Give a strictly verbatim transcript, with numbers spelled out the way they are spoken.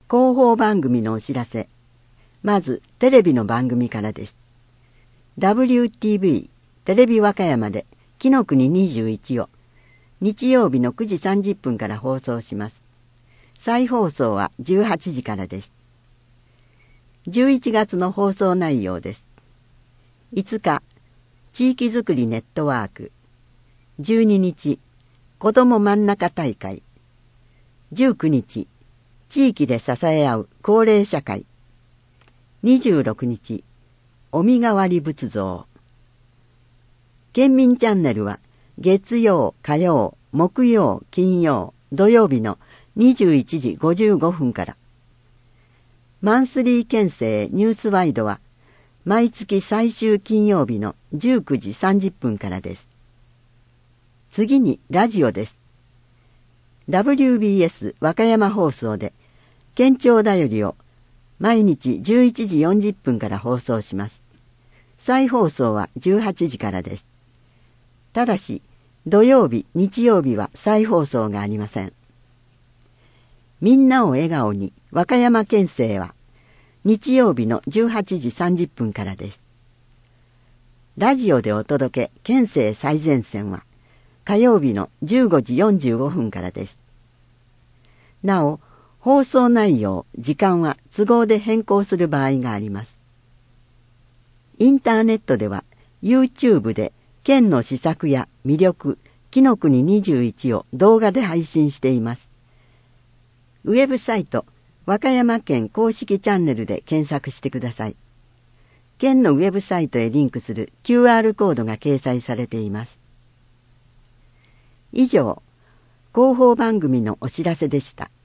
広報番組のお知らせ。まずテレビの番組からです。ダブリューティーブイ テレビ和歌山で紀の国にじゅういちを日曜日のくじさんじゅっぷんから放送します。再放送はじゅうはちじからです。じゅういちがつの放送内容です。いつか地域づくりネットワーク、じゅうににち子ども真ん中大会、じゅうくにち地域で支え合う高齢社会、にじゅうろくにちお身代わり仏像。県民チャンネルは月曜、火曜、木曜、金曜、土曜日のにじゅういちじごじゅうごふんから。マンスリー県政ニュースワイドは毎月最終金曜日のじゅうくじさんじゅっぷんからです。次にラジオです。ダブリュービーエス 和歌山放送で県庁だよりを毎日じゅういちじよんじゅっぷんから放送します。再放送はじゅうはちじからです。ただし土曜日、日曜日は再放送がありません。みんなを笑顔に和歌山県政は日曜日のじゅうはちじさんじゅっぷんからです。ラジオでお届け県政最前線は火曜日のじゅうごじよんじゅうごふんからです。なお放送内容、時間は都合で変更する場合があります。インターネットでは YouTube で県の施策や魅力、紀の国にじゅういちを動画で配信しています。ウェブサイト、和歌山県公式チャンネルで検索してください。県のウェブサイトへリンクする キューアール コードが掲載されています。以上、広報番組のお知らせでした。